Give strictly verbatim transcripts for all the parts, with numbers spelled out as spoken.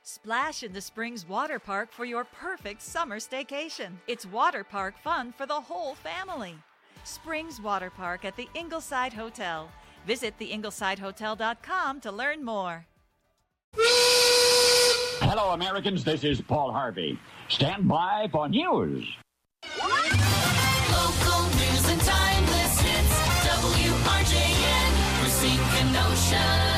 Splash into Springs Water Park for your perfect summer staycation. It's water park fun for the whole family. Springs Water Park at the Ingleside Hotel. Visit the ingleside hotel dot com to learn more. Hello, Americans. This is Paul Harvey. Stand by for news. Local news and timeless hits. W R J N, Racine, Kenosha.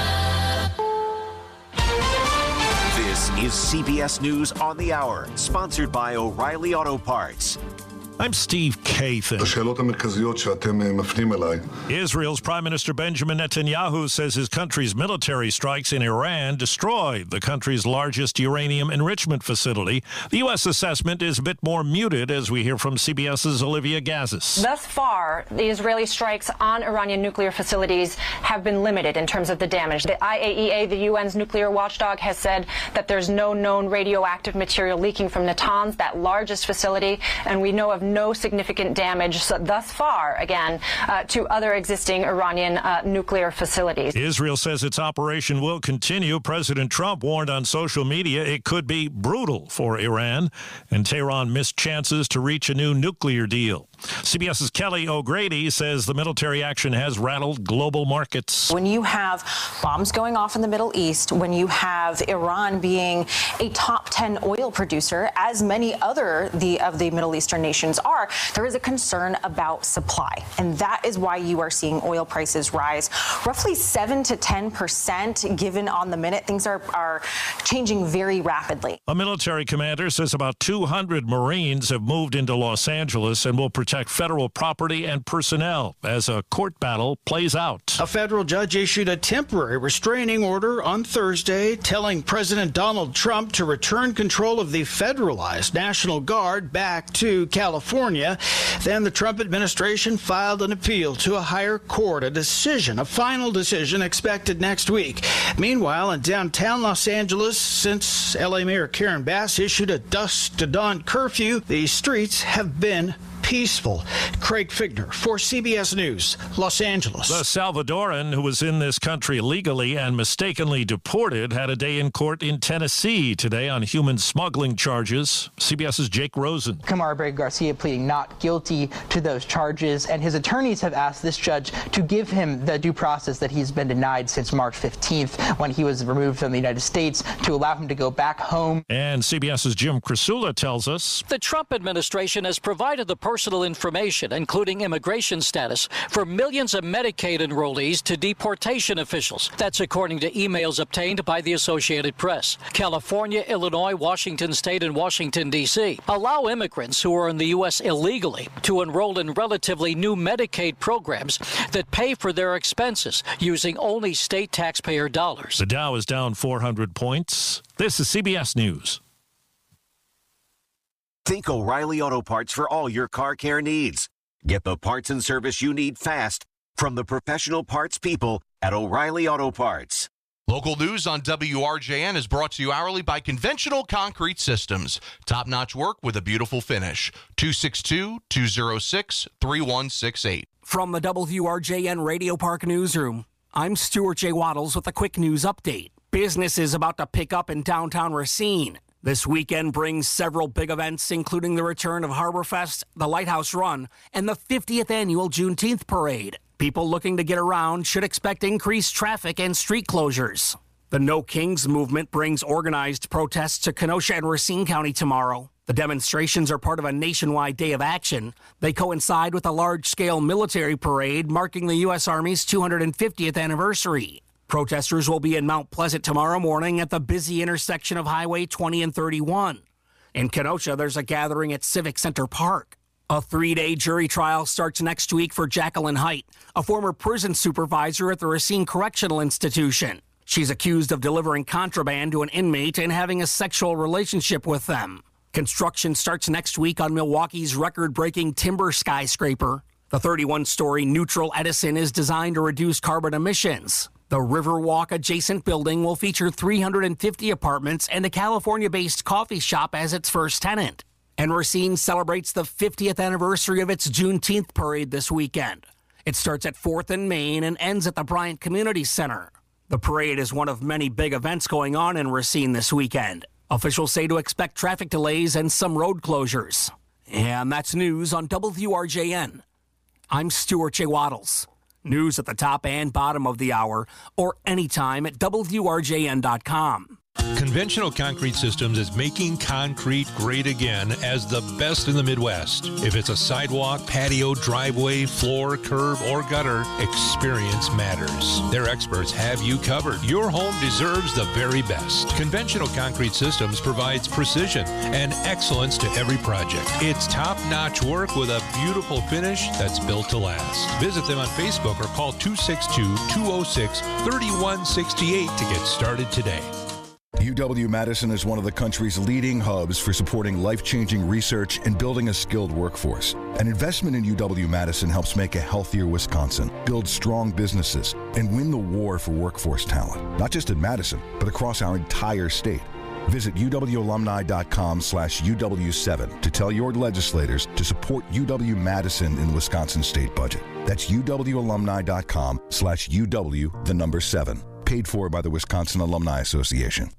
This is C B S News on the Hour, sponsored by O'Reilly Auto Parts. I'm Steve Kathan. השאלות המרכזיות שאתם מפנים אליי. Israel's Prime Minister Benjamin Netanyahu says his country's military strikes in Iran destroyed the country's largest uranium enrichment facility. The U S assessment is a bit more muted, as we hear from CBS's Olivia Gazis. Thus far, the Israeli strikes on Iranian nuclear facilities have been limited in terms of the damage. The I A E A, the U N's nuclear watchdog, has said that there's no known radioactive material leaking from Natanz, that largest facility, and we know of no significant damage so thus far, again, uh, to other existing Iranian uh, nuclear facilities. Israel says its operation will continue. President Trump warned on social media it could be brutal for Iran, and Tehran missed chances to reach a new nuclear deal. CBS's Kelly O'Grady says the military action has rattled global markets. When you have bombs going off in the Middle East, when you have Iran being a top ten oil producer, as many other the, of the Middle Eastern nations are, there is a concern about supply. And that is why you are seeing oil prices rise roughly seven to ten percent given on the minute. Things are, are changing very rapidly. A military commander says about two hundred Marines have moved into Los Angeles and will protect federal property and personnel as a court battle plays out. A federal judge issued a temporary restraining order on Thursday telling President Donald Trump to return control of the federalized National Guard back to California. Then the Trump administration filed an appeal to a higher court, a decision, a final decision expected next week. Meanwhile, in downtown Los Angeles, since L A Mayor Karen Bass issued a dusk to dawn curfew, the streets have been peaceful. Craig Figner for C B S News, Los Angeles. The Salvadoran who was in this country illegally and mistakenly deported had a day in court in Tennessee today on human smuggling charges. CBS's Jake Rosen. Camar Abreu Garcia pleading not guilty to those charges, and his attorneys have asked this judge to give him the due process that he's been denied since March fifteenth when he was removed from the United States, to allow him to go back home. And CBS's Jim Krasula tells us the Trump administration has provided the personal information, including immigration status, for millions of Medicaid enrollees to deportation officials. That's according to emails obtained by the Associated Press. California, Illinois, Washington State, and Washington, D C allow immigrants who are in the U S illegally to enroll in relatively new Medicaid programs that pay for their expenses using only state taxpayer dollars. The Dow is down four hundred points. This is C B S News. Think O'Reilly Auto Parts for all your car care needs. Get the parts and service you need fast from the professional parts people at O'Reilly Auto Parts. Local news on W R J N is brought to you hourly by Conventional Concrete Systems. Top-notch work with a beautiful finish. two six two, two oh six, three one six eight. From the W R J N Radio Park Newsroom, I'm Stuart J. Waddles with a quick news update. Business is about to pick up in downtown Racine. This weekend brings several big events, including the return of Harborfest, the Lighthouse Run, and the fiftieth Annual Juneteenth Parade. People looking to get around should expect increased traffic and street closures. The No Kings movement brings organized protests to Kenosha and Racine County tomorrow. The demonstrations are part of a nationwide day of action. They coincide with a large-scale military parade marking the U S Army's two hundred fiftieth anniversary. Protesters will be in Mount Pleasant tomorrow morning at the busy intersection of Highway twenty and thirty-one. In Kenosha, there's a gathering at Civic Center Park. A three-day jury trial starts next week for Jacqueline Height, a former prison supervisor at the Racine Correctional Institution. She's accused of delivering contraband to an inmate and having a sexual relationship with them. Construction starts next week on Milwaukee's record-breaking timber skyscraper. The thirty-one-story Neutral Edison is designed to reduce carbon emissions. The Riverwalk adjacent building will feature three hundred fifty apartments and a California-based coffee shop as its first tenant. And Racine celebrates the fiftieth anniversary of its Juneteenth parade this weekend. It starts at fourth and Main and ends at the Bryant Community Center. The parade is one of many big events going on in Racine this weekend. Officials say to expect traffic delays and some road closures. And that's news on W R J N. I'm Stuart J. Waddles. News at the top and bottom of the hour or anytime at W R J N dot com. Conventional Concrete Systems is making concrete great again as the best in the Midwest. If it's a sidewalk, patio, driveway, floor, curb, or gutter, experience matters. Their experts have you covered. Your home deserves the very best. Conventional Concrete Systems provides precision and excellence to every project. It's top-notch work with a beautiful finish that's built to last. Visit them on Facebook or call two six two, two oh six, three one six eight to get started today. U W-Madison is one of the country's leading hubs for supporting life-changing research and building a skilled workforce. An investment in U W-Madison helps make a healthier Wisconsin, build strong businesses, and win the war for workforce talent, not just in Madison, but across our entire state. Visit U W alumni dot com slash U W seven to tell your legislators to support U W-Madison in the Wisconsin state budget. That's U W alumni dot com slash U W, the number seven. Paid for by the Wisconsin Alumni Association.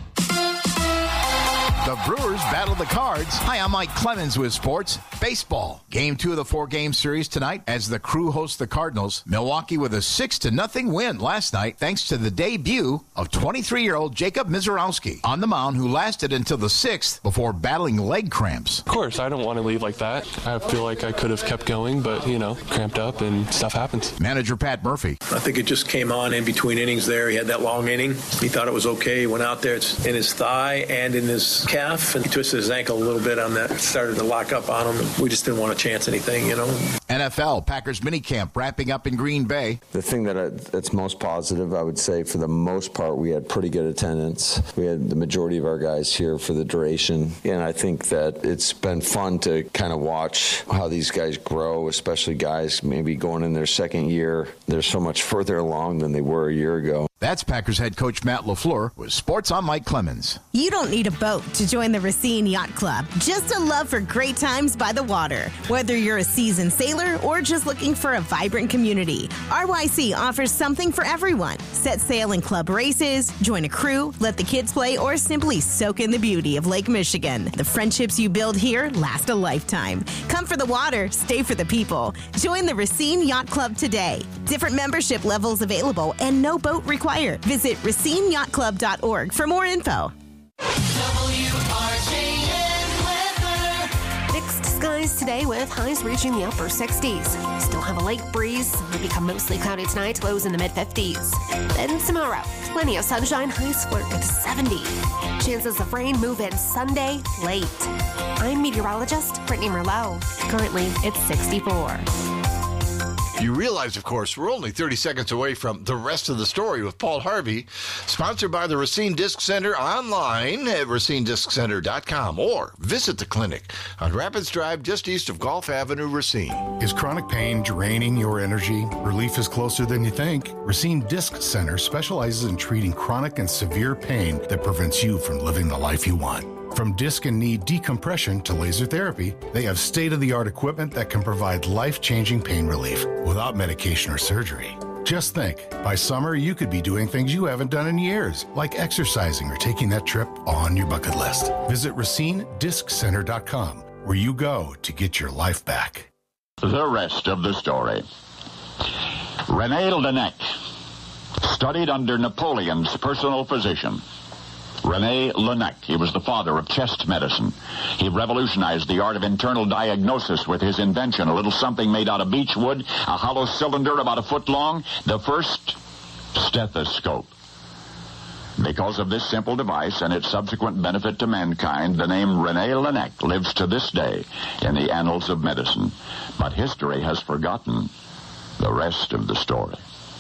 The Brewers battle the Cards. Hi, I'm Mike Clemens with sports. Baseball. Game two of the four-game series tonight as the Crew hosts the Cardinals. Milwaukee with a six to nothing win last night thanks to the debut of twenty-three-year-old Jacob Mizorowski on the mound, who lasted until the sixth before battling leg cramps. Of course, I don't want to leave like that. I feel like I could have kept going, but, you know, cramped up and stuff happens. Manager Pat Murphy. I think it just came on in between innings there. He had that long inning. He thought it was okay. He went out there. It's in his thigh and in his calf, and he twisted his ankle a little bit on that. It started to lock up on him. We just didn't want to chance anything, you know. N F L Packers minicamp wrapping up in Green Bay. The thing that I, that's most positive, I would say, for the most part, we had pretty good attendance. We had the majority of our guys here for the duration, and I think that it's been fun to kind of watch how these guys grow, especially guys maybe going in their second year. They're so much further along than they were a year ago. That's Packers head coach Matt LaFleur with Sports on Mike Clemens. You don't need a boat to join the Racine Yacht Club, just a love for great times by the water. Whether you're a seasoned sailor or just looking for a vibrant community, R Y C offers something for everyone. Set sail in club races, join a crew, let the kids play, or simply soak in the beauty of Lake Michigan. The friendships you build here last a lifetime. Come for the water, stay for the people. Join the Racine Yacht Club today. Different membership levels available and no boat required. Visit racine yacht club dot org for more info. W R J N weather. Mixed skies today with highs reaching the upper sixties. Still have a lake breeze. Will become mostly cloudy tonight, lows in the mid fifties. Then tomorrow, plenty of sunshine, highs flirt with seventy. Chances of rain move in Sunday late. I'm meteorologist Brittany Merlot. Currently, it's sixty-four. You realize, of course, we're only thirty seconds away from the rest of the story with Paul Harvey, sponsored by the Racine Disc Center, online at racine disc center dot com, or visit the clinic on Rapids Drive just east of Gulf Avenue, Racine. Is chronic pain draining your energy? Relief is closer than you think. Racine Disc Center specializes in treating chronic and severe pain that prevents you from living the life you want. From disc and knee decompression to laser therapy, they have state-of-the-art equipment that can provide life-changing pain relief without medication or surgery. Just think, by summer you could be doing things you haven't done in years, like exercising or taking that trip on your bucket list. Visit racine disc center dot com, where you go to get your life back. The rest of the story. René Laennec studied under Napoleon's personal physician. René Laennec. He was the father of chest medicine. He revolutionized the art of internal diagnosis with his invention, a little something made out of beech wood, a hollow cylinder about a foot long, the first stethoscope. Because of this simple device and its subsequent benefit to mankind, the name René Laennec lives to this day in the annals of medicine. But history has forgotten the rest of the story.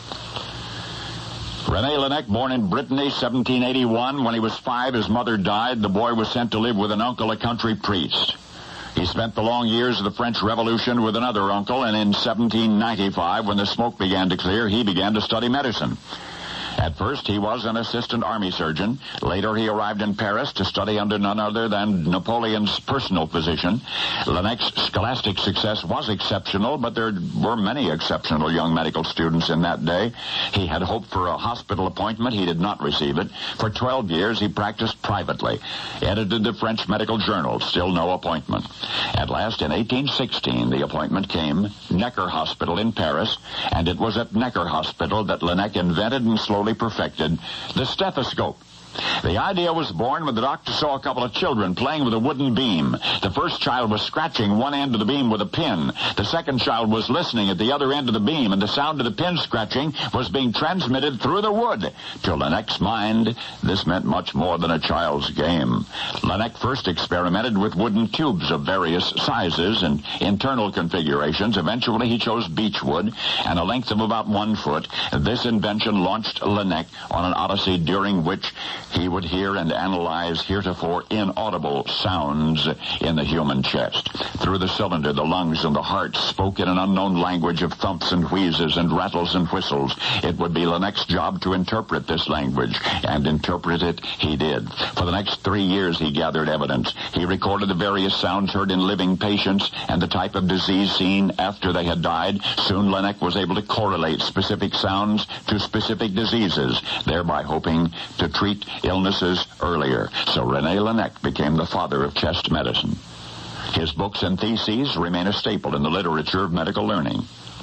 René Laennec, born in Brittany, seventeen eighty-one. When he was five, his mother died. The boy was sent to live with an uncle, a country priest. He spent the long years of the French Revolution with another uncle, and in seventeen ninety-five, when the smoke began to clear, he began to study medicine. At first, he was an assistant army surgeon. Later, he arrived in Paris to study under none other than Napoleon's personal physician. Lanec's scholastic success was exceptional, but there were many exceptional young medical students in that day. He had hoped for a hospital appointment. He did not receive it. For twelve years, he practiced privately, edited the French medical journal, still no appointment. At last, in eighteen sixteen, the appointment came, Necker Hospital in Paris, and it was at Necker Hospital that Laennec invented and slowly perfected the stethoscope. The idea was born when the doctor saw a couple of children playing with a wooden beam. The first child was scratching one end of the beam with a pin. The second child was listening at the other end of the beam, and the sound of the pin scratching was being transmitted through the wood. To Laennec's mind, this meant much more than a child's game. Laennec first experimented with wooden tubes of various sizes and internal configurations. Eventually, he chose beechwood and a length of about one foot. This invention launched Laennec on an odyssey during which he would hear and analyze heretofore inaudible sounds in the human chest. Through the cylinder, the lungs and the heart spoke in an unknown language of thumps and wheezes and rattles and whistles. It would be Laennec's job to interpret this language, and interpret it he did. For the next three years, he gathered evidence. He recorded the various sounds heard in living patients and the type of disease seen after they had died. Soon, Laennec was able to correlate specific sounds to specific diseases, thereby hoping to treat illnesses earlier. So René Laennec became the father of chest medicine. His books and theses remain a staple in the literature of medical learning.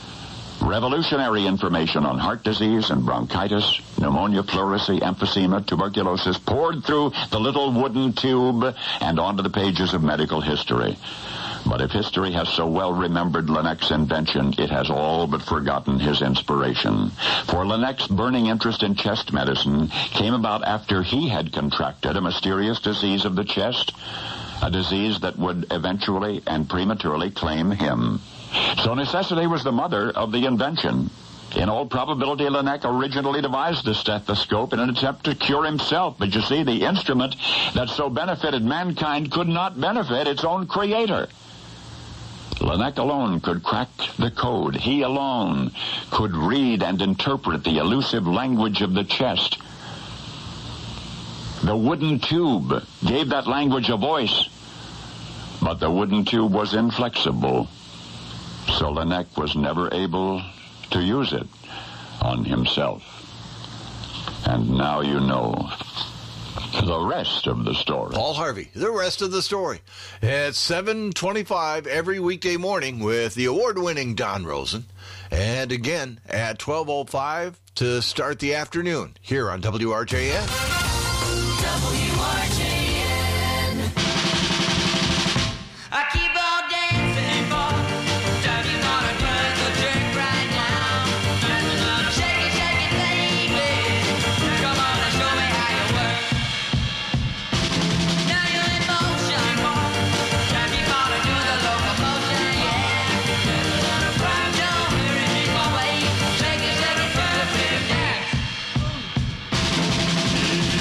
Revolutionary information on heart disease and bronchitis, pneumonia, pleurisy, emphysema, tuberculosis poured through the little wooden tube and onto the pages of medical history. But if history has so well remembered Laennec's invention, it has all but forgotten his inspiration. For Laennec's burning interest in chest medicine came about after he had contracted a mysterious disease of the chest, a disease that would eventually and prematurely claim him. So necessity was the mother of the invention. In all probability, Laennec originally devised the stethoscope in an attempt to cure himself. But you see, the instrument that so benefited mankind could not benefit its own creator. Laennec alone could crack the code. He alone could read and interpret the elusive language of the chest. The wooden tube gave that language a voice, but the wooden tube was inflexible, so Laennec was never able to use it on himself. And now you know the rest of the story. Paul Harvey, the rest of the story. At seven twenty-five every weekday morning with the award-winning Don Rosen. And again at twelve oh five to start the afternoon here on W R J N. W R J N. I keep on dancing for time you gonna turn the trick right now. Shake it, shake it, baby. Come on and show me how you work. Now you're in motion, boy. Time you gonna do the locomotion, yeah. Don't hurry me away. Shake it, shake it, perfect dance.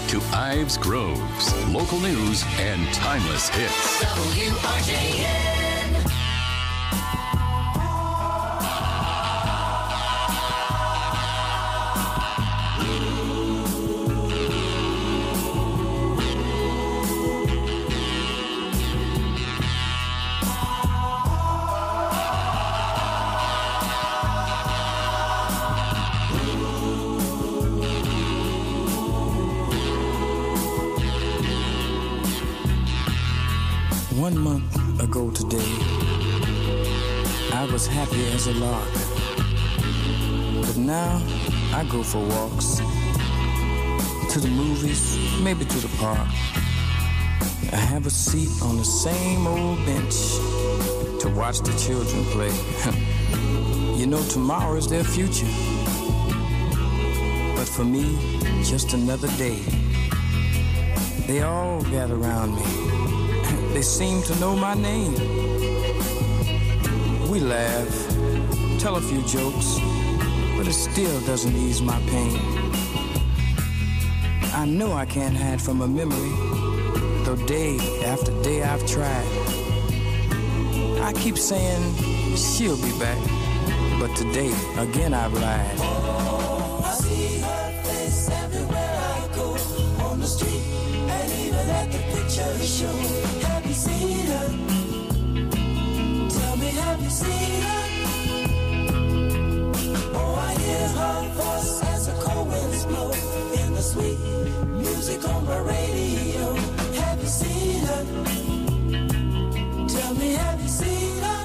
to Ives Groves, local news and timeless hits. W R J N. One month ago today, I was happy as a lark. But now I go for walks, to the movies, maybe to the park. I have a seat on the same old bench to watch the children play. You know, tomorrow is their future. But for me, just another day. They all gather around me. They seem to know my name. We laugh, tell a few jokes, but it still doesn't ease my pain. I know I can't hide from a memory, though day after day I've tried. I keep saying she'll be back, but today again I've lied. Oh, I see her face everywhere I go, on the street and even at the picture show. Have you seen her? Tell me, have you seen her? Oh, I hear her voice as the cold winds blow in the sweet music on my radio. Have you seen her? Tell me, have you seen her?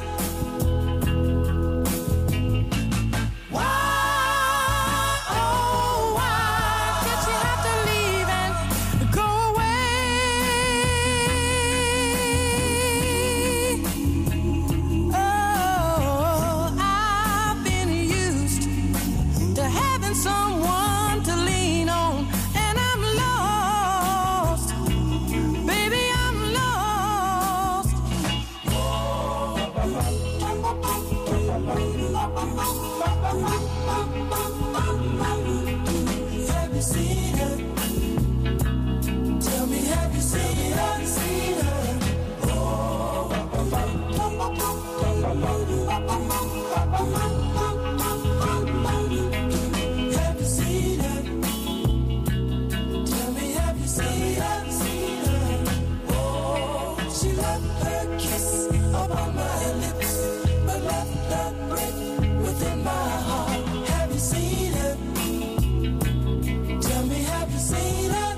Why, oh, why did she have to leave and go away? Oh, I've been used to having someone to lean on, and I'm lost. Baby, I'm lost. Have you seen her? Tell me, have you seen her? Seen her? Oh. Have you seen her? Tell me, have you seen her? Seen her? Oh, she left her kiss upon my lips, but left a breath within my heart. Have you seen her? Tell me, have you seen her?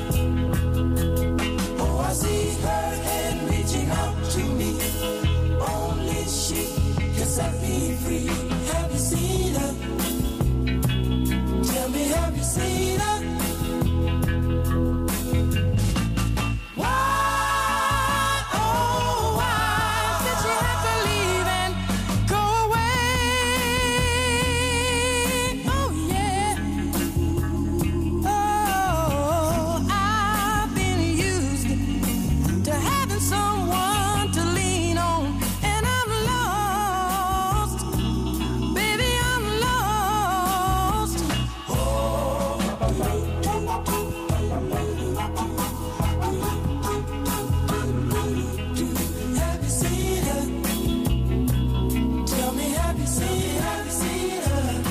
Oh, I see her hand reaching out to me. Only she can set me free. Have you seen her? Tell me, have you seen her? Why, oh, why did she have to leave and go away? Oh, yeah. Oh, I've been used to having someone to lean on, and I'm lost. Baby, I'm lost. Have you seen her? Tell me, have you seen her? Seen her?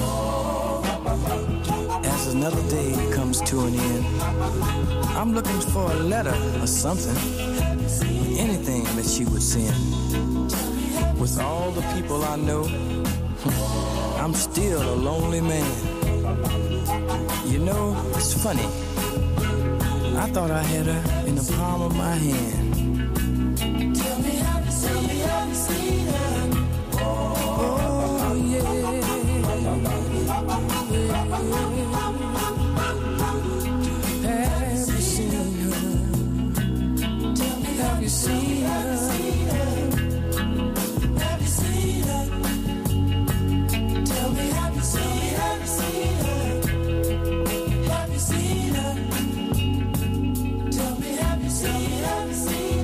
As another day comes to an end, I'm looking for a letter or something, anything that she would send. With all the people I know, I'm still a lonely man. You know, it's funny. I thought I had her in the palm of my hand. Tell me, have you seen her? Have you seen her? Oh, yeah. Have you seen her? Tell me, Have you seen her? have you seen her? Tell me, have you seen her? Have you seen her? Tell me, have you seen her?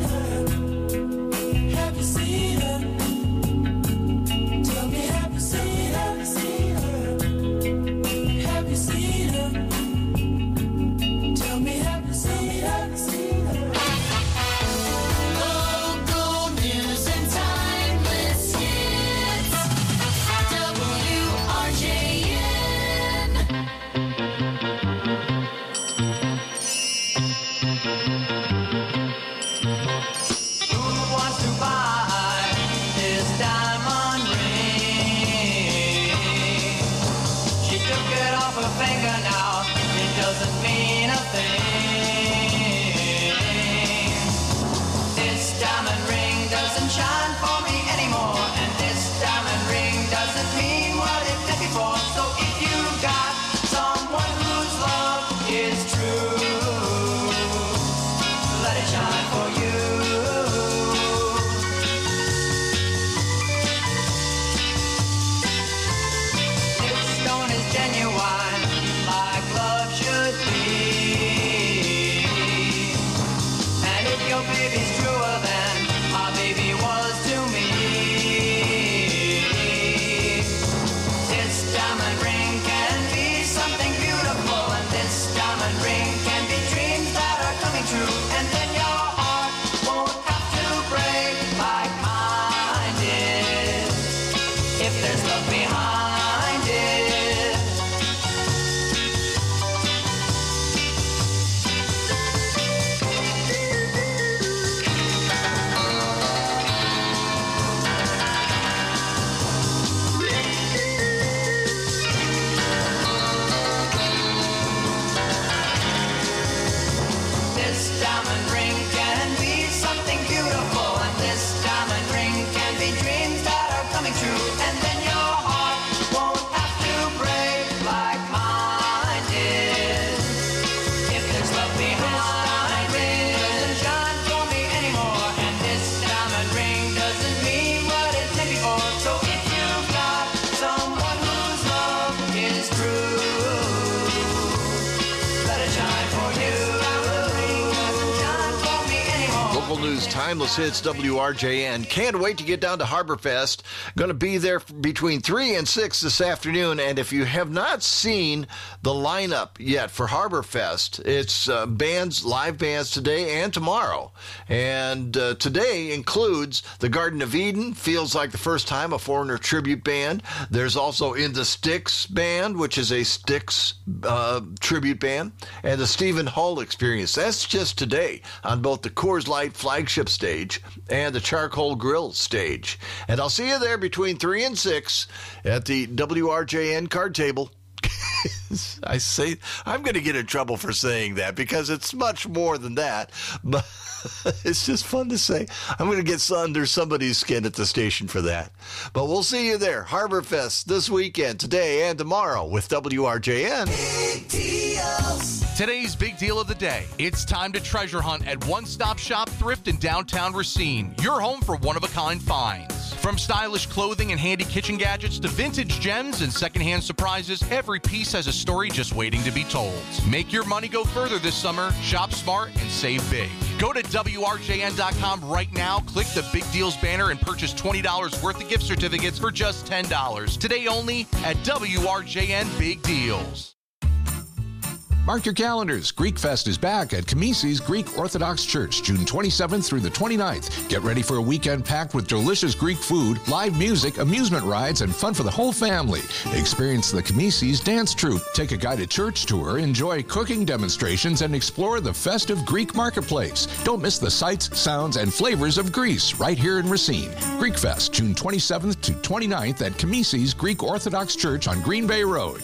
News, Timeless Hits, W R J N. Can't wait to get down to Harborfest. Going to be there between three and six this afternoon. And if you have not seen the lineup yet for Harborfest, it's uh, bands, live bands today and tomorrow. And uh, today includes the Garden of Eden, Feels Like the First Time, a Foreigner tribute band. There's also In the Styx Band, which is a Styx uh, tribute band, and the Stephen Hull Experience. That's just today on both the Coors Light flagship stage and the Charcoal Grill stage. And I'll see you there between three and six at the W R J N card table. I say I'm going to get in trouble for saying that because it's much more than that, but it's just fun to say. I'm going to get under somebody's skin at the station for that. But we'll see you there. Harborfest this weekend, today and tomorrow with W R J N. Big deals. Today's big deal of the day. It's time to treasure hunt at One Stop Shop Thrift in downtown Racine. Your home for one-of-a-kind finds. From stylish clothing and handy kitchen gadgets to vintage gems and secondhand surprises, every piece has a story just waiting to be told. Make your money go further this summer. Shop smart and save big. Go to W R J N dot com right now, click the Big Deals banner, and purchase twenty dollars worth of gift certificates for just ten dollars. Today only at W R J N Big Deals. Mark your calendars. Greek Fest is back at Kamisi's Greek Orthodox Church, June twenty-seventh through the twenty-ninth. Get ready for a weekend packed with delicious Greek food, live music, amusement rides, and fun for the whole family. Experience the Kamisi's Dance Troupe. Take a guided church tour, enjoy cooking demonstrations, and explore the festive Greek marketplace. Don't miss the sights, sounds, and flavors of Greece right here in Racine. Greek Fest, June twenty-seventh to twenty-ninth at Kamisi's Greek Orthodox Church on Green Bay Road.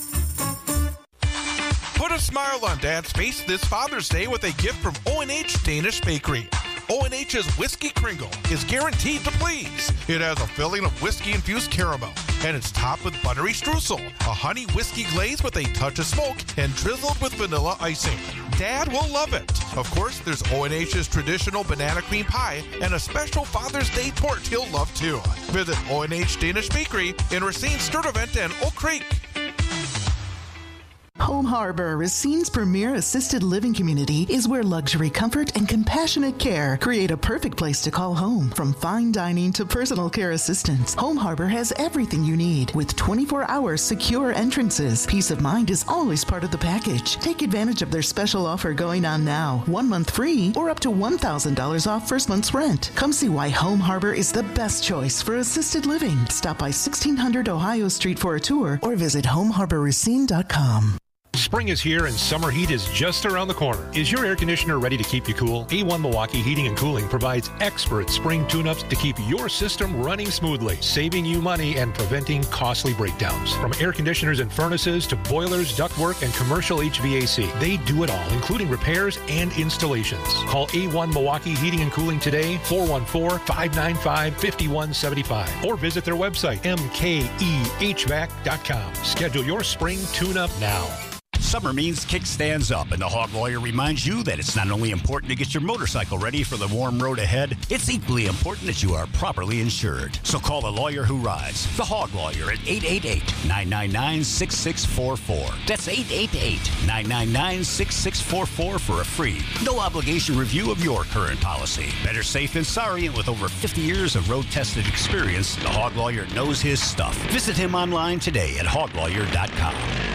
Put a smile on Dad's face this Father's Day with a gift from O and H Danish Bakery. O and H's Whiskey Kringle is guaranteed to please. It has a filling of whiskey-infused caramel, and it's topped with buttery streusel, a honey whiskey glaze with a touch of smoke, and drizzled with vanilla icing. Dad will love it. Of course, there's O and H's traditional banana cream pie and a special Father's Day tort he'll love too. Visit O and H Danish Bakery in Racine, Sturtevant, and Oak Creek. Home Harbor, Racine's premier assisted living community, is where luxury, comfort, and compassionate care create a perfect place to call home. From fine dining to personal care assistance, Home Harbor has everything you need with twenty-four hour secure entrances. Peace of mind is always part of the package. Take advantage of their special offer going on now. One month free or up to one thousand dollars off first month's rent. Come see why Home Harbor is the best choice for assisted living. Stop by sixteen hundred Ohio Street for a tour or visit home harbor racine dot com. Spring is here and summer heat is just around the corner. Is your air conditioner ready to keep you cool? A one Milwaukee Heating and Cooling provides expert spring tune-ups to keep your system running smoothly, saving you money and preventing costly breakdowns. From air conditioners and furnaces to boilers, ductwork, and commercial H V A C, they do it all, including repairs and installations. Call A one Milwaukee Heating and Cooling today, four one four, five nine five, five one seven five, or visit their website, M K E H V A C dot com. Schedule your spring tune-up now. Summer means kickstands up, and the Hog Lawyer reminds you that it's not only important to get your motorcycle ready for the warm road ahead, it's equally important that you are properly insured. So call the lawyer who rides, the Hog Lawyer, at eight eight eight, nine nine nine, six six four four. That's eight eight eight, nine nine nine, six six four four for a free, no-obligation review of your current policy. Better safe than sorry, and with over fifty years of road-tested experience, the Hog Lawyer knows his stuff. Visit him online today at hog lawyer dot com.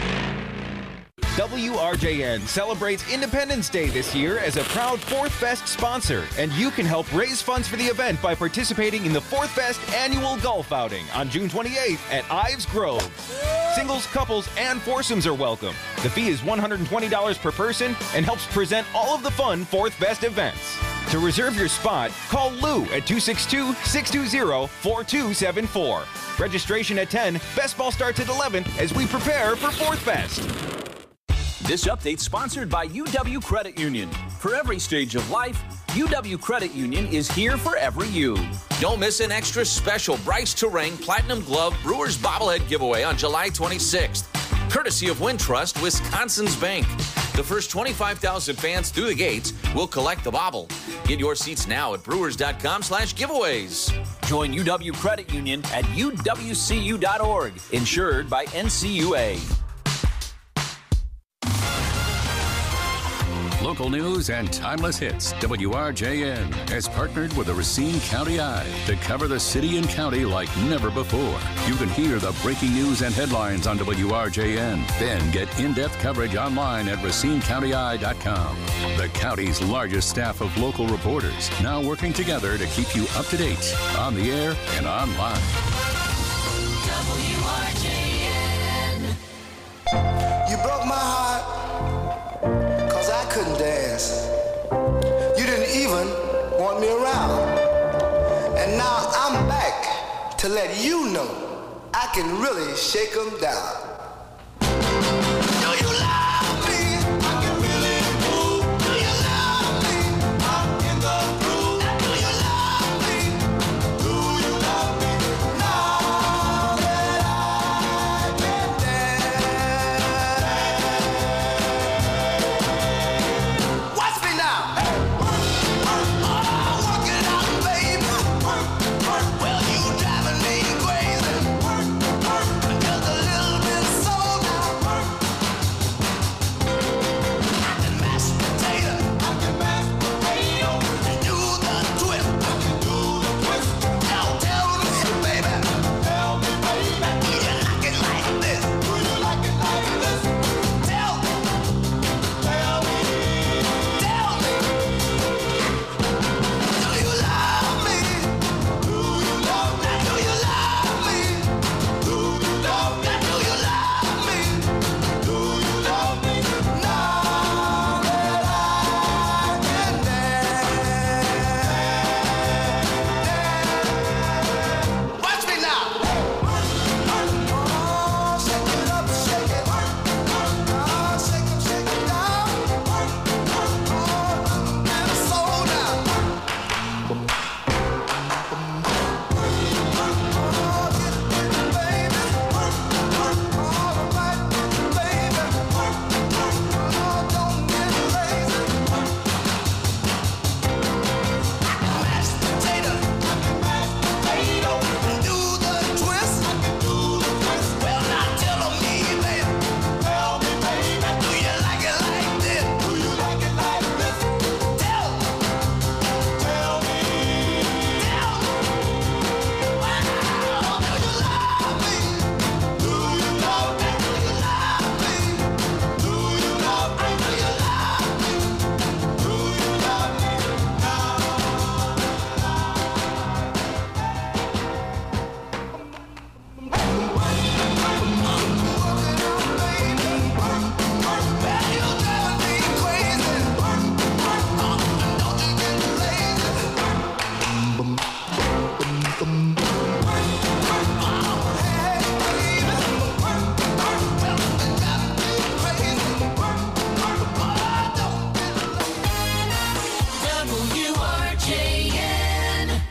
W R J N celebrates Independence Day this year as a proud Fourth Fest sponsor, and you can help raise funds for the event by participating in the Fourth Fest annual golf outing on June twenty-eighth at Ives Grove. Singles, couples, and foursomes are welcome. The fee is one hundred twenty dollars per person and helps present all of the fun Fourth Fest events. To reserve your spot, call Lou at two six two, six two zero, four two seven four. Registration at ten, best ball starts at eleven as we prepare for Fourth Fest. This update sponsored by U W Credit Union. For every stage of life, U W Credit Union is here for every you. Don't miss an extra special Bryce Terang Platinum Glove Brewers Bobblehead giveaway on July twenty-sixth. Courtesy of Wintrust, Wisconsin's Bank. The first twenty-five thousand fans through the gates will collect the bobble. Get your seats now at brewers dot com slash giveaways. Join U W Credit Union at U W C U dot org. Insured by N C U A. Local Local news and timeless hits. W R J N has partnered with the Racine County Eye to cover the city and county like never before. You can hear the breaking news and headlines on W R J N. Then get in-depth coverage online at racine county eye dot com. The county's largest staff of local reporters now working together to keep you up to date on the air and online. W R J N. You broke my heart, cause I couldn't dance. You didn't even want me around. And now I'm back to let you know I can really shake 'em down. Do you love me? I can really move. Do you love me? I'm in the groove. Do you love me? Do you love me? Now that I can dance. Watch me now. Oh, work it out, baby. Well, you driving me crazy. Just a little bit slow now. I can mash potato. I can mash potato. And do the twist. I can do the twist. Now tell me, baby. Tell me, baby. Do you like it like this? Do you like it like this? Tell me. Tell me. Tell me. Do you love me? Do you love me? Do you love me? Do you love me? Do you love me? Do you love me? Now that I can dance. Watch me now. Oh, shake it up, shake it. Oh, shake it, shake it down. Oh, and slow down. W R J N.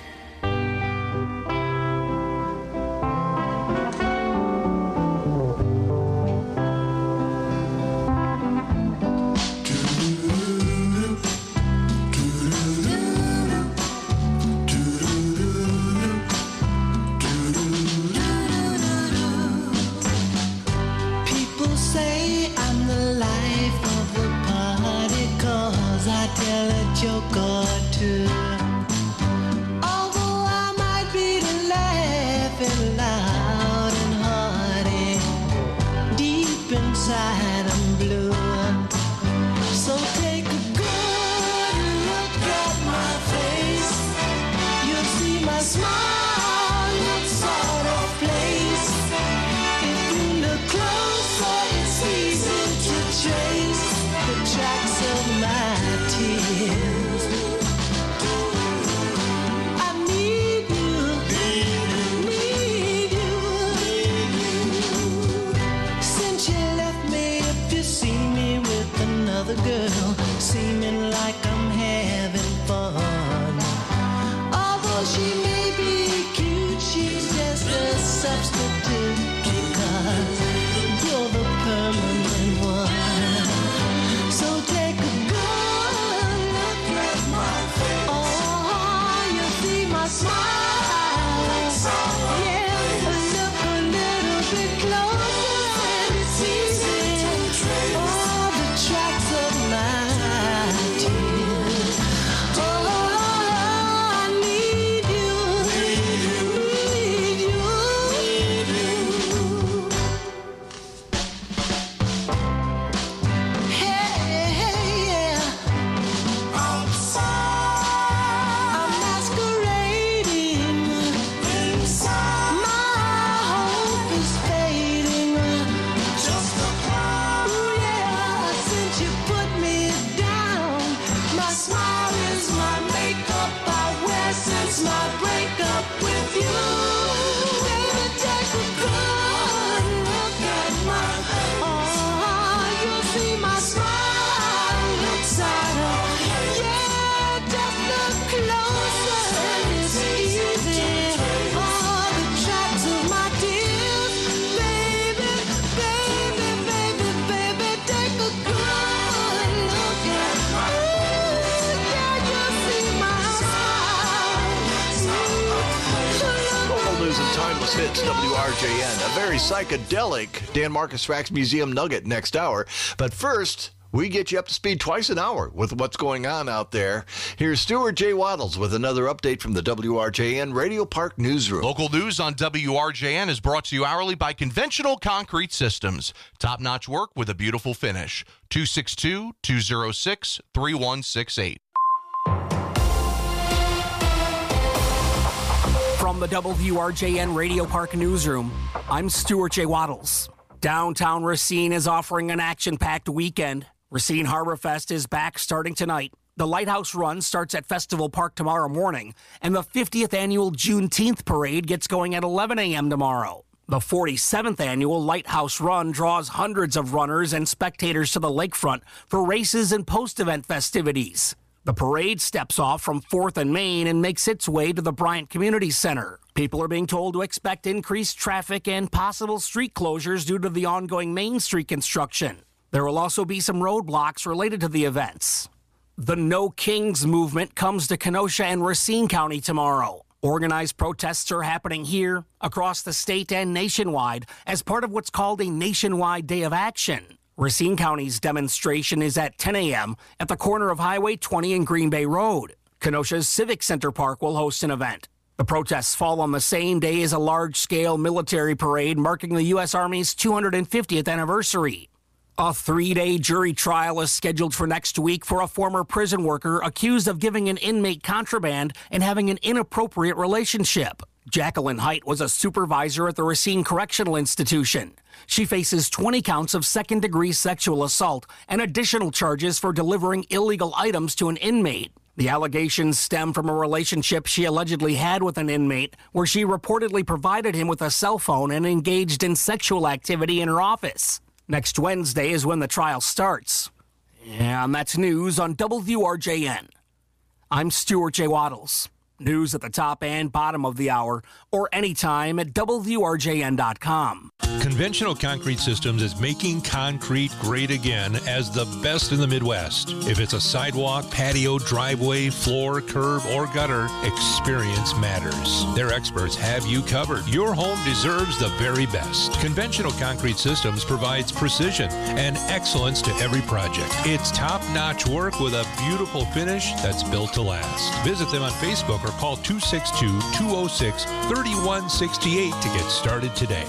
People say I'm the life of the party 'cause I tell a joke or two. Although I might be laughing loud and hearty, deep inside I'm blue. So take a good look at my face. You'll see my smile looks sort of place. If you look closer, it's easy to trace the tracks of my tears. I need you, need you. Since you left me, if you see me with another girl, seeming like I'm having fun. Although she may be cute, she's just a substitute because you're the permanent one. So take a good look at my face. Oh, you see my smile. Yeah, look a little bit closer and it's easy. All the tracks of mine. news and timeless hits, W R J N. A very psychedelic Dan Marcus Wax Museum nugget next hour. But first, we get you up to speed twice an hour with what's going on out there. Here's Stuart J. Waddles with another update from the W R J N Radio Park Newsroom. Local news on W R J N is brought to you hourly by Conventional Concrete Systems. Top-notch work with a beautiful finish. two six two, two oh six, three one six eight. From the W R J N Radio Park Newsroom, I'm Stuart J. Waddles. Downtown Racine is offering an action-packed weekend. Racine Harbor Fest is back starting tonight. The Lighthouse Run starts at Festival Park tomorrow morning, and the fiftieth annual Juneteenth Parade gets going at eleven a.m. tomorrow. The forty-seventh annual Lighthouse Run draws hundreds of runners and spectators to the lakefront for races and post-event festivities. The parade steps off from fourth and Main and makes its way to the Bryant Community Center. People are being told to expect increased traffic and possible street closures due to the ongoing Main Street construction. There will also be some roadblocks related to the events. The No Kings movement comes to Kenosha and Racine County tomorrow. Organized protests are happening here, across the state, and nationwide as part of what's called a nationwide day of action. Racine County's demonstration is at ten a.m. at the corner of Highway twenty and Green Bay Road. Kenosha's Civic Center Park will host an event. The protests fall on the same day as a large-scale military parade marking the U S Army's two hundred fiftieth anniversary. A three-day jury trial is scheduled for next week for a former prison worker accused of giving an inmate contraband and having an inappropriate relationship. Jacqueline Height was a supervisor at the Racine Correctional Institution. She faces twenty counts of second-degree sexual assault and additional charges for delivering illegal items to an inmate. The allegations stem from a relationship she allegedly had with an inmate where she reportedly provided him with a cell phone and engaged in sexual activity in her office. Next Wednesday is when the trial starts. And that's news on W R J N. I'm Stuart J. Waddles. News at the top and bottom of the hour, or anytime at W R J N dot com. Conventional Concrete Systems is making concrete great again as the best in the Midwest. If it's a sidewalk, patio, driveway, floor, curb, or gutter, experience matters. Their experts have you covered. Your home deserves the very best. Conventional Concrete Systems provides precision and excellence to every project. It's top-notch work with a beautiful finish that's built to last. Visit them on Facebook or call two six two, two oh six, three one six eight to get started today.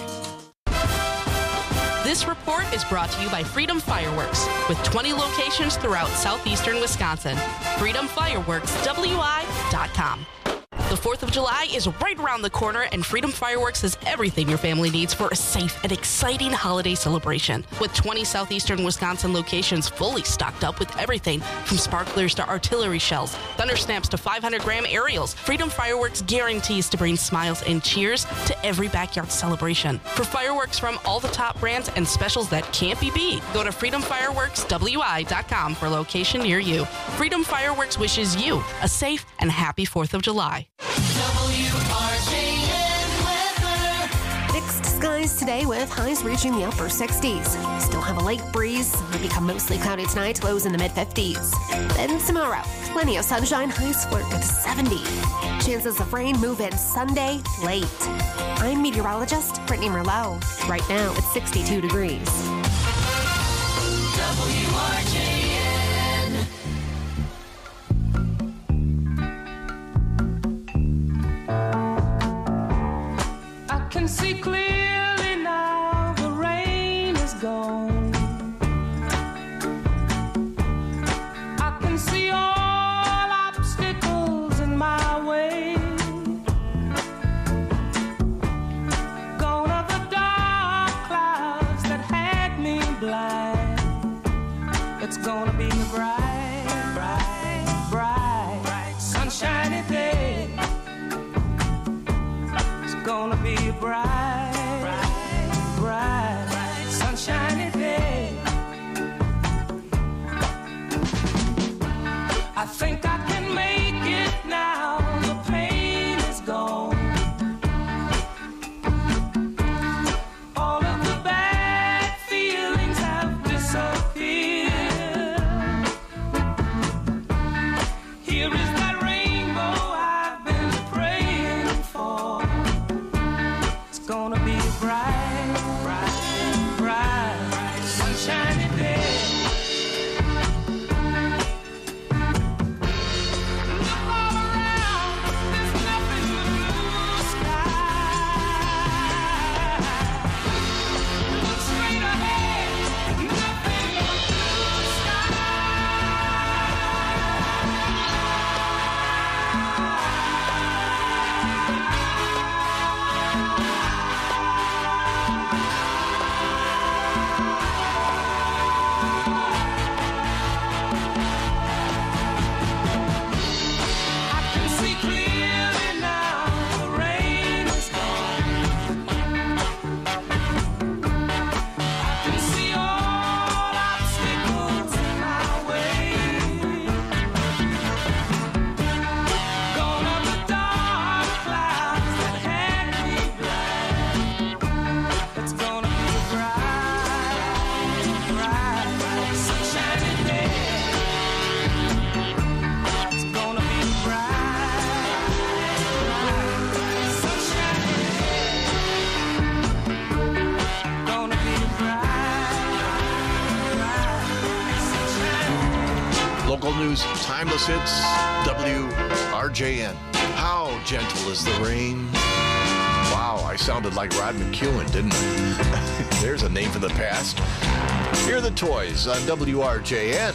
This report is brought to you by Freedom Fireworks, with twenty locations throughout southeastern Wisconsin. freedom fireworks w i dot com. The fourth of July is right around the corner, and Freedom Fireworks has everything your family needs for a safe and exciting holiday celebration. With twenty southeastern Wisconsin locations fully stocked up with everything from sparklers to artillery shells, thunder snaps to five hundred gram aerials, Freedom Fireworks guarantees to bring smiles and cheers to every backyard celebration. For fireworks from all the top brands and specials that can't be beat, go to freedom fireworks w i dot com for a location near you. Freedom Fireworks wishes you a safe and happy fourth of July. W R J N weather. Mixed skies today with highs reaching the upper sixties. Still have a lake breeze. It'll become mostly cloudy tonight, lows in the mid fifties. Then tomorrow, plenty of sunshine, highs flirt with seventy. Chances of rain move in Sunday late. I'm meteorologist Brittany Merlot. Right now, it's sixty-two degrees. W R J N. I can see clearly now the rain is gone. I can see all obstacles in my way. Gone are the dark clouds that had me blind. It's gonna be a bright, bright, bright, bright, sunshiny day. It's gonna be a bright, bright, bright, bright, sunshiny day. I think I can make it now. The pain is gone. All of the bad feelings have disappeared. Here is that rainbow I've been praying for. Local news, timeless hits, W R J N. How gentle is the rain? Wow, I sounded like Rod McEwen, didn't I? There's a name for the past. Here are the Toys on W R J N.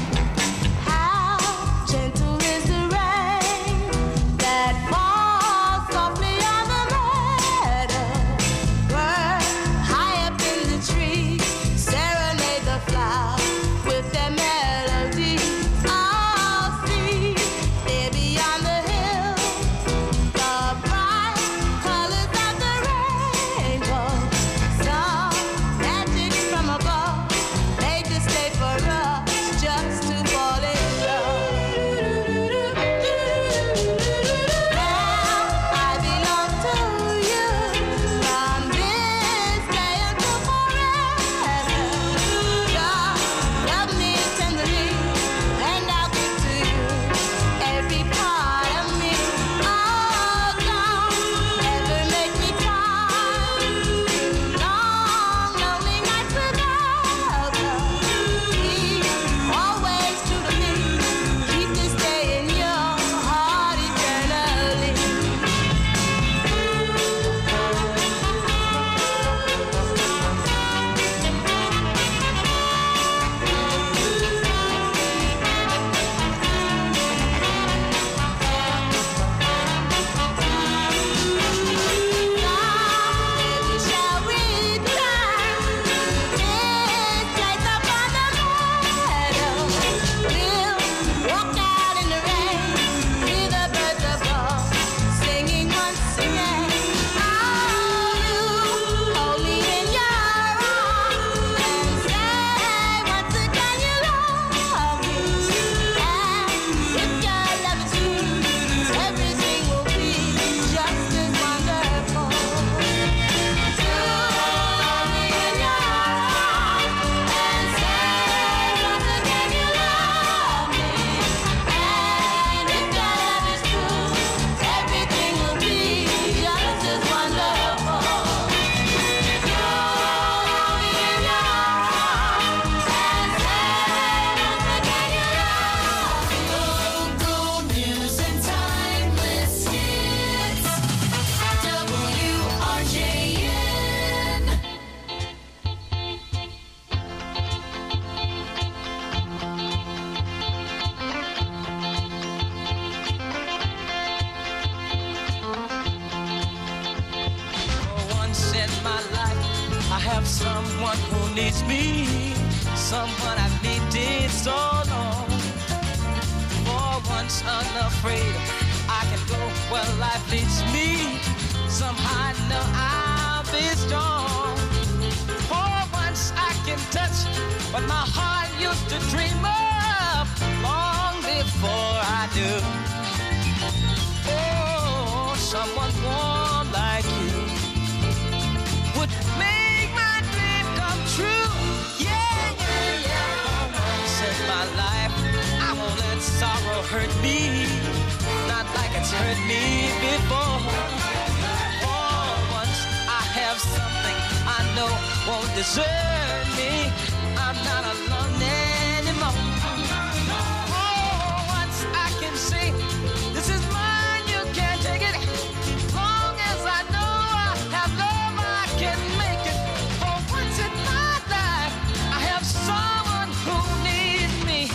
How gentle is the rain that falls softly on the meadow? Birds high up in the tree serenade the flowers with their melody. I'll see there beyond the hill the bright colors of the rainbow. Some magic from above made this day for us just to fall in love. Now I belong to you from this day until forever. God, love me tenderly, and I'll give to you every part of me. Oh, don't ever make me cry. Long, lonely nights without love. Keep always true to me. Keep this day in your heart eternally. Baby, shall we climb this place up on the meadow? We'll walk out in the rain, hear the birds above singing once again. Oh, you hold me in your arms and say once again you love me. And if your love is true, everything will be just as wonderful. You hold me in your arms and say once again you love me. And if your love is true, everything will be just as wonderful. You hold me in your arms and say once again you love me. Local news and timeless hits. W R J N. For once in my life, I have someone who needs me, someone I've needed so long. For once unafraid, I can go where life leads me. Somehow I know I'll be strong. For once I can touch what my heart used to dream of long before I knew. Oh, someone warm like you would make my dream come true. Yeah, yeah, yeah. For once in my life, I won't let sorrow hurt me, not like it's hurt me before. For once I have something I know won't desert me. I'm not alone anymore. For once I can say, this is mine, you can't take it. Long as I know I have love, I can make it. For once in my life, I have someone who needs me.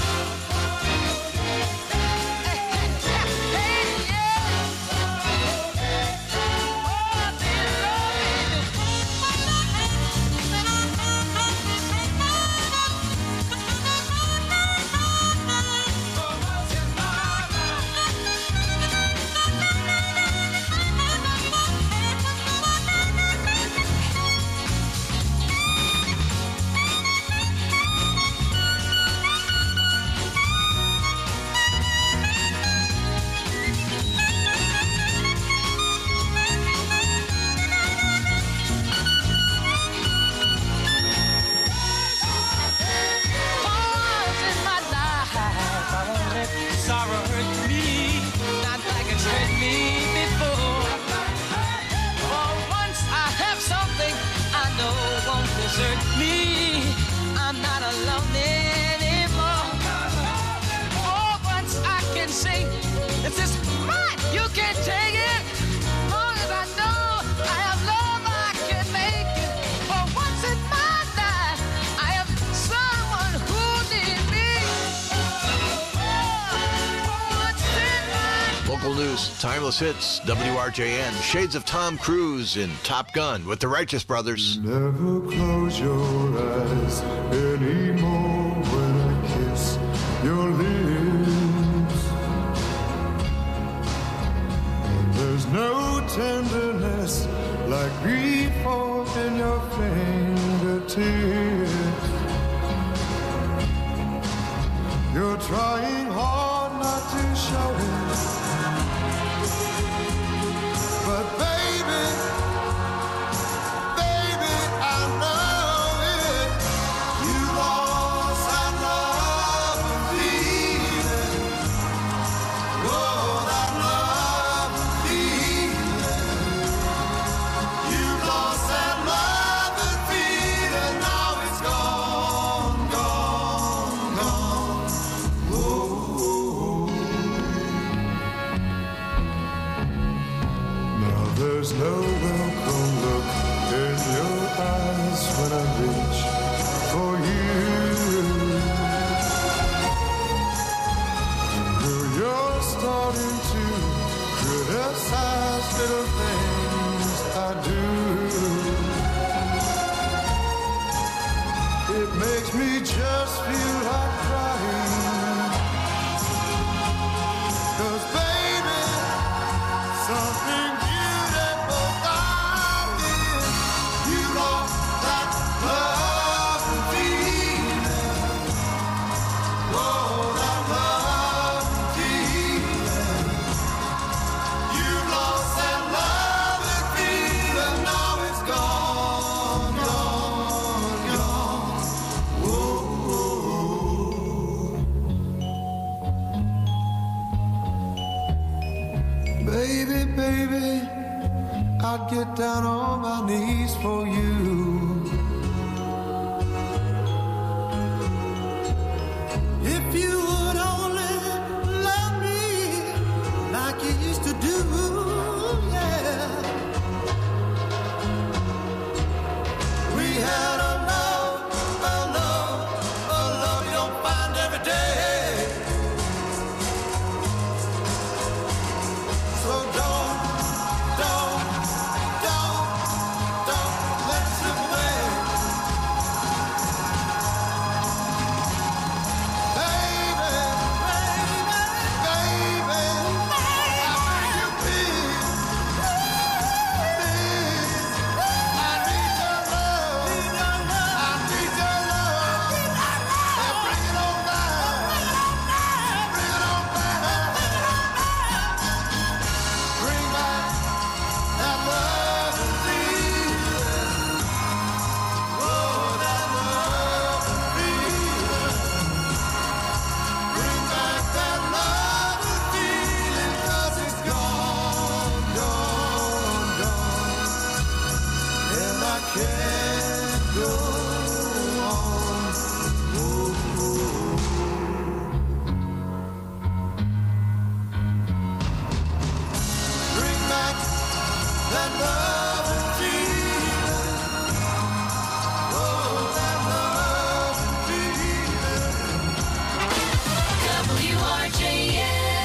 Hey, hey, hey, yeah. Oh, they love me. news, timeless hits, W R J N. Shades of Tom Cruise in Top Gun with the Righteous Brothers. Never close your eyes anymore when I kiss your lips. And there's no tenderness like grief in your fingertips. You're trying hard not to show it, but baby, baby, I know it. You lost that love and feeling. Oh, that love and feeling. You lost that love and feeling. Now it's gone, gone, gone. Now there's no welcome look in your eyes when I reach for you. Girl, you're starting to criticize little things I do. It makes me just feel like crying. 'Cause baby, something beautiful about it. You lost that love and feeling. Oh, that love and feeling. You lost that love and feeling. Now it's gone, gone, gone. Whoa, baby, baby, I'd get down on my knees for you. If you would only love me like you used to do, yeah. We had a love, a love, a love you don't find every day. So don't, don't, don't, don't let it slip away. Baby, baby, baby, I beg you please, please, I need your love, I need your love, and bring it on back, bring it on back, bring back that love and feeling. Oh, that love and feeling. Bring back that love and feeling, 'cause it's gone, gone, gone. And I can't go on. Bring back that love and feeling. Oh, that love and feeling. W R J N.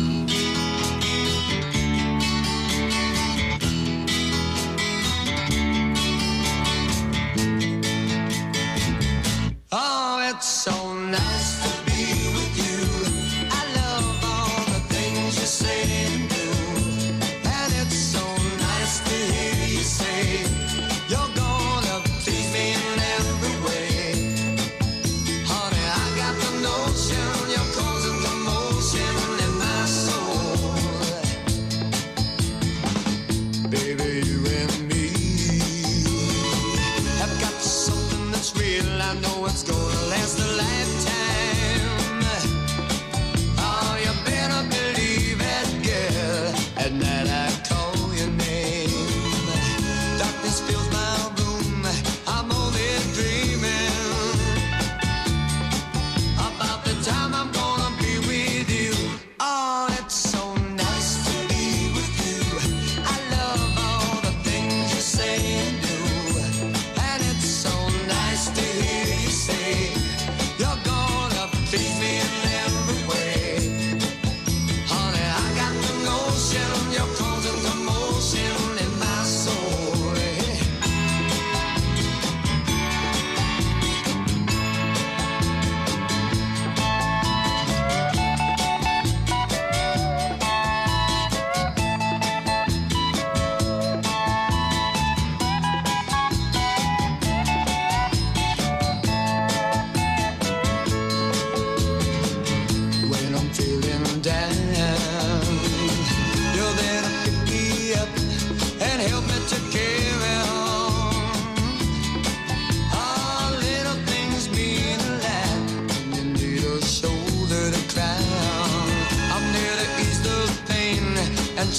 Oh, it's so nice to be with you. I love all the things you say and do. And it's so nice to hear you say you're gonna please me in every way. Honey, I got the notion you're causing commotion in my soul. Baby, you and me have got something that's real. I know it's gonna last a lifetime. Oh, you better believe it, girl. At night I call your name. Darkness fills my room. I'm only dreaming about the time I'm gonna be with you. Oh, it's so nice to be with you. I love all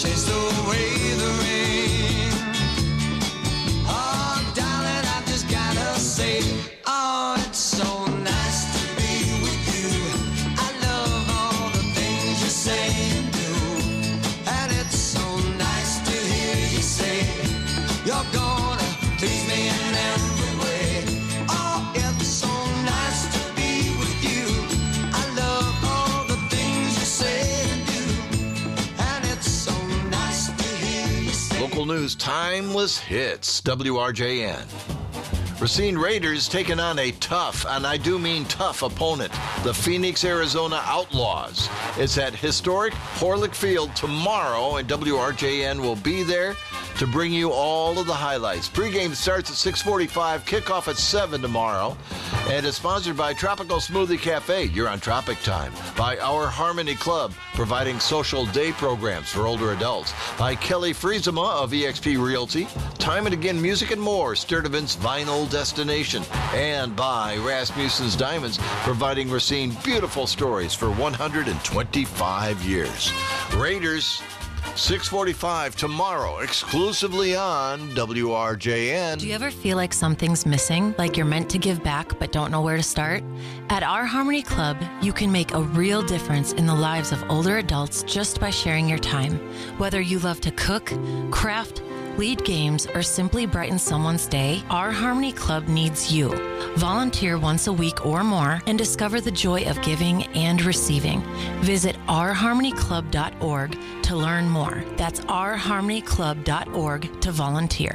chased away the rain. Oh, darling, I just gotta say, oh, it's so nice to be with you. I love all the things you say and do, and it's so nice to hear you say you're gonna please me in every way. Oh, it's so nice to be with you. I love all the things you say and do, and it's so nice to hear you say. Local news, timeless hits, W R J N. Racine Raiders taking on a tough, and I do mean tough, opponent, the Phoenix, Arizona Outlaws. It's at historic Horlick Field tomorrow, and W R J N will be there to bring you all of the highlights. Pre-game starts at six forty-five, kickoff at seven tomorrow, and it's sponsored by Tropical Smoothie Cafe. You're on Tropic Time. By Our Harmony Club, providing social day programs for older adults. By Kelly Friesema of E X P Realty. Time and Again Music and More, Sturtevant's vinyl destination. And by Rasmussen's Diamonds, providing Racine beautiful stories for one hundred twenty-five years. Raiders, six forty-five tomorrow, exclusively on W R J N. Do you ever feel like something's missing, like you're meant to give back but don't know where to start? At Our Harmony Club, you can make a real difference in the lives of older adults just by sharing your time. Whether you love to cook, craft, lead games, or simply brighten someone's day, Our Harmony Club needs you. Volunteer once a week or more and discover the joy of giving and receiving. Visit our harmony club dot org to learn more. That's our harmony club dot org to volunteer.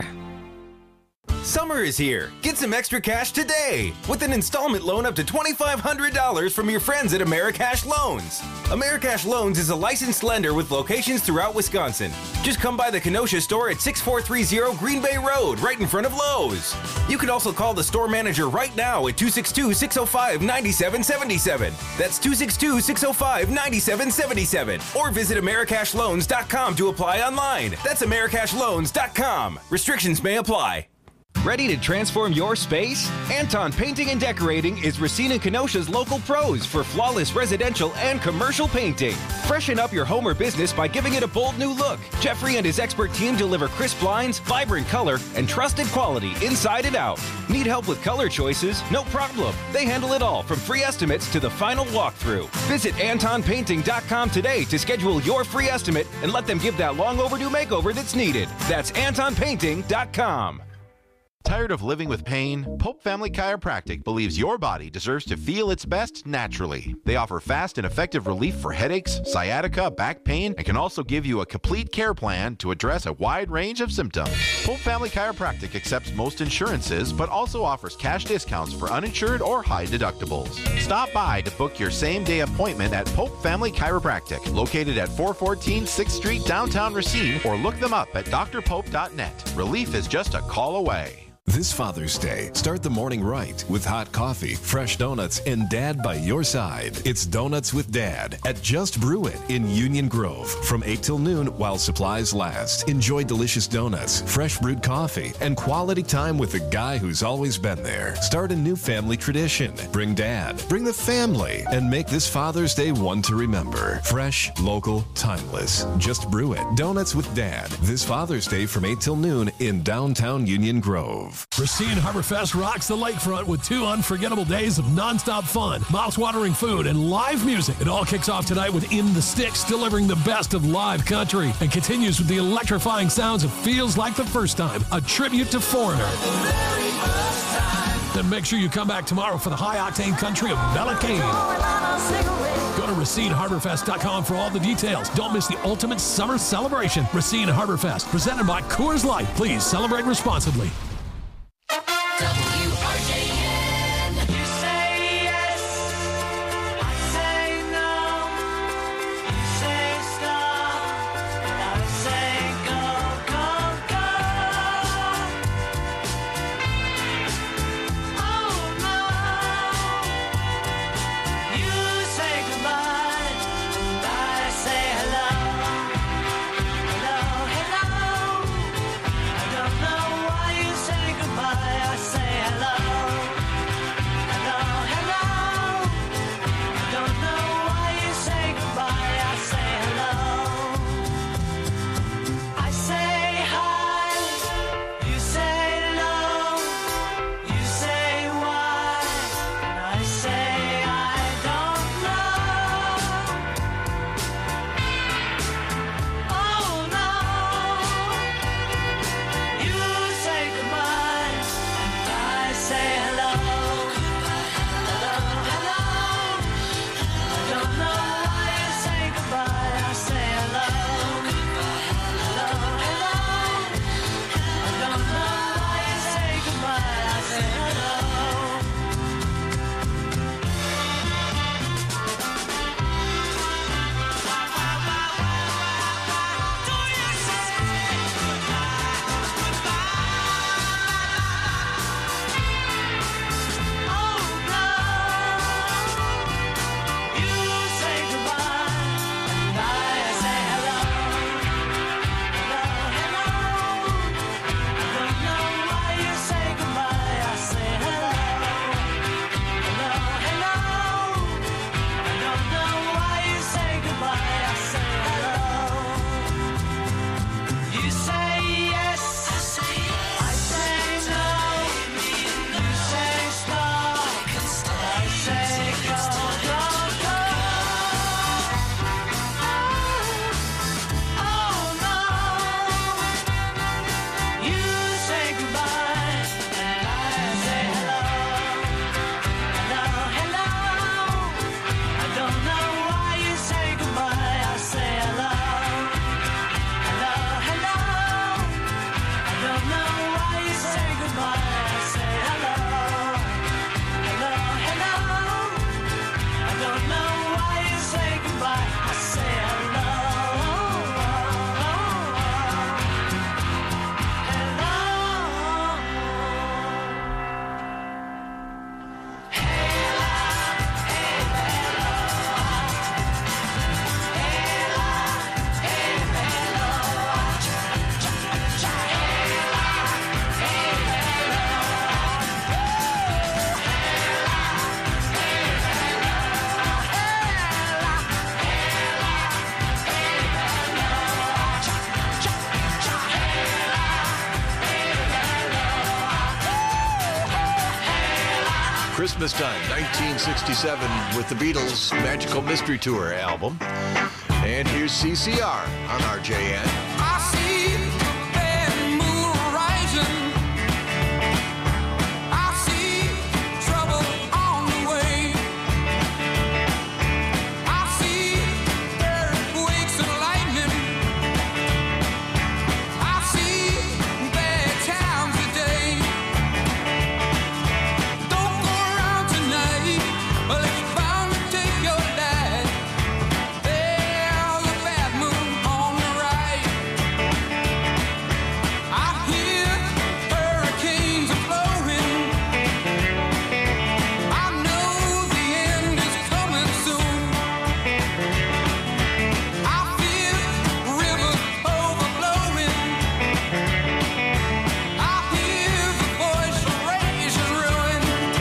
Summer is here. Get some extra cash today with an installment loan up to twenty-five hundred dollars from your friends at Americash Loans. Americash Loans is a licensed lender with locations throughout Wisconsin. Just come by the Kenosha store at six four three zero Green Bay Road, right in front of Lowe's. You can also call the store manager right now at two six two, six zero five, nine seven seven seven. That's two six two, six zero five, nine seven seven seven. Or visit americash loans dot com to apply online. That's americash loans dot com. Restrictions may apply. Ready to transform your space? Anton Painting and Decorating is Racine and Kenosha's local pros for flawless residential and commercial painting. Freshen up your home or business by giving it a bold new look. Jeffrey and his expert team deliver crisp lines, vibrant color, and trusted quality inside and out. Need help with color choices? No problem. They handle it all from free estimates to the final walkthrough. Visit anton painting dot com today to schedule your free estimate and let them give that long overdue makeover that's needed. That's anton painting dot com. Tired of living with pain? Pope Family Chiropractic believes your body deserves to feel its best naturally. They offer fast and effective relief for headaches, sciatica, back pain, and can also give you a complete care plan to address a wide range of symptoms. Pope Family Chiropractic accepts most insurances, but also offers cash discounts for uninsured or high deductibles. Stop by to book your same-day appointment at Pope Family Chiropractic, located at four fourteen sixth Street, downtown Racine, or look them up at d r pope dot net. Relief is just a call away. This Father's Day, start the morning right with hot coffee, fresh donuts, and Dad by your side. It's Donuts with Dad at Just Brew It in Union Grove from eight till noon while supplies last. Enjoy delicious donuts, fresh brewed coffee, and quality time with the guy who's always been there. Start a new family tradition. Bring Dad, bring the family, and make this Father's Day one to remember. Fresh, local, timeless. Just Brew It. Donuts with Dad. This Father's Day from eight till noon in downtown Union Grove. Racine Harborfest rocks the lakefront with two unforgettable days of nonstop fun, mouth-watering food, and live music. It all kicks off tonight with In the Sticks delivering the best of live country and continues with the electrifying sounds of Feels Like the First Time, a tribute to Foreigner. Then make sure you come back tomorrow for the high-octane country of Bella Kane. Go to Racine Harbor Fest dot com for all the details. Don't miss the ultimate summer celebration. Racine Harborfest, presented by Coors Light. Please celebrate responsibly. W R J N. You say yes, I say no. You say stop, and I say go, go, go. Oh no. You say goodbye, and I say hello. Hello, hello. I don't know why you say goodbye. I say hello. know why you say goodbye. I say hello, hello, hello. I don't know why you say goodbye. I say hello, Christmas time, nineteen sixty-seven, with the Beatles' Magical Mystery Tour album. And here's C C R on R J N. I see the bad moon rising. I see trouble on the way. I see earthquakes and lightning. I see bad times today. Don't go around tonight, well, it's bound to take your life. There's a bad moon on the right. I hear hurricanes are blowing. I know the end is coming soon. I feel rivers overflowing. I hear the voice of rage and ruin.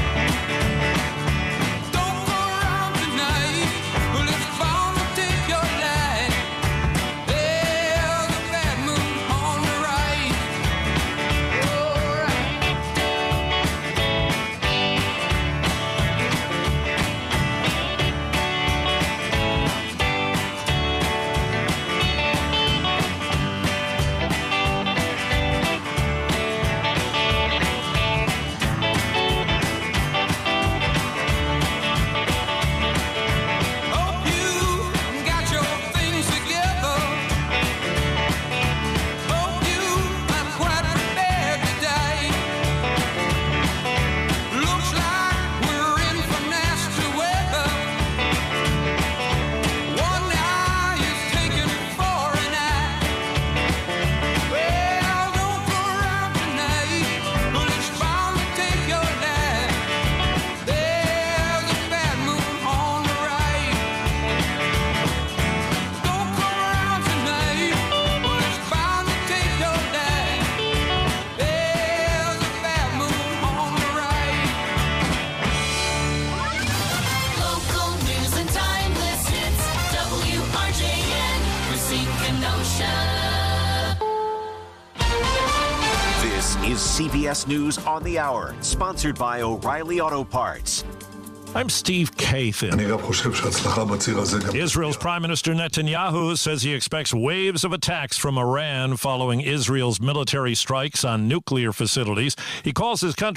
Don't go around tonight, well, it's bound to take your life. There's a bad moon on the right. Hope you got your things together. Hope you are quite prepared to die. Looks like we're in for nasty weather. One eye is taken for an eye. Well, don't go around tonight, but it's bound to take your life. There's a bad moon on the right. Don't go around tonight, but it's bound to take your life. There's a bad moon on the right. Local news and timeless hits. W R J N, Racine Kenosha. This is C B S News on the Hour, sponsored by O'Reilly Auto Parts. I'm Steve Kathan. Israel's Prime Minister Netanyahu says he expects waves of attacks from Iran following Israel's military strikes on nuclear facilities. He calls his country